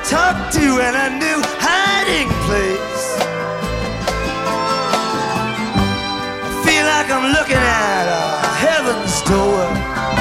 talk to and a new hiding place. I feel like I'm looking at a heaven's door.